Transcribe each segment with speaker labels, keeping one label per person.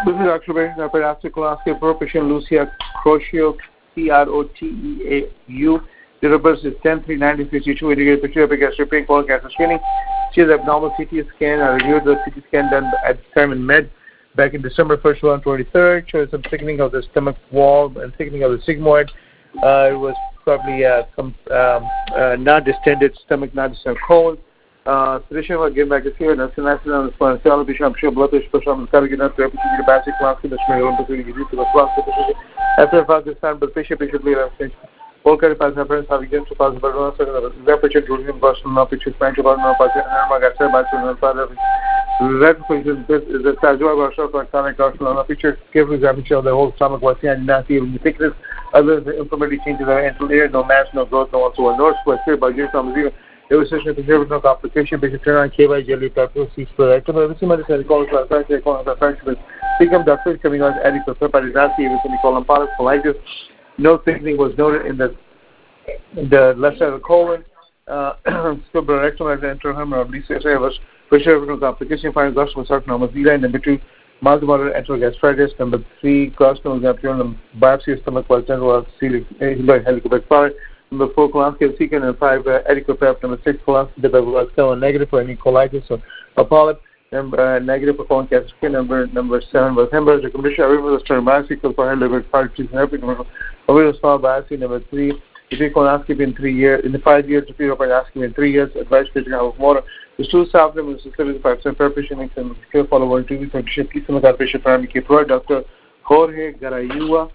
Speaker 1: This is Dr. Barry, Dr. Kolaski, for patient Lucia Croteau, Croteau. Date of birth is 10/3/1952. Indicated picture of gastric colon cancer screening. She has abnormal CT scan. I reviewed the CT scan done at the time in Med back in December 1st, 2023. Showed some thickening of the stomach wall and thickening of the sigmoid. It was probably not distended stomach, not distended colon. Sedation was given back to here, and that's an accident on the spine. Celebration, I'm sure blood pressure, I'm carrying enough to the basic class in the smell of the class. After about this time, but patient bleed all kind of parents have against the possible repetition during personal pictures, bank about no patient, and father. Red question is the Tajua workshop or chronic personal picture, careful examination of the whole stomach was seen, not even the thickness, other than inflammatory changes are enteral air, no mass, no growth, no also a nose, sweat, by James Thomas. It was such a preservative no complication, basic turn on KY jelly, pepper, C spread. Everything is a call for a fraction. Become doctors coming on adequate pepper is not even we call them polycolitis. No thickening was noted in the left side of the colon. Rectum as enterohem or BCSA was preservative no complication, finding gastronoma Z-line. Number 2, mild to moderate enterogastritis. Number 3, gastronoma biopsy of stomach was general helicobacter pylori. Number 4, colonoscopy secant, and 5, adequate prep. Number 6, colonoscopy was still negative for any colitis or polyp. Number negative for colon cancer skin. Number 7 was hemorrhage. Recommendation: removal of biopsy for head liver parties and everything. Avoid small biopsy. Number 3, repeat colonoscopy in 3 years. In the 5 years, repeat colonoscopy in 3 years. Advice: patient have water. The stool softening is 75% preparation and care follow 1 2 weeks. Condition: please some patient primary care provider Dr. Jorge Garayua,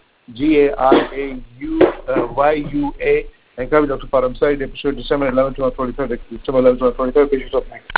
Speaker 1: Garayua. And Dr. Paramsai, episode December 11, 2023, December 11, 2023, patients of next.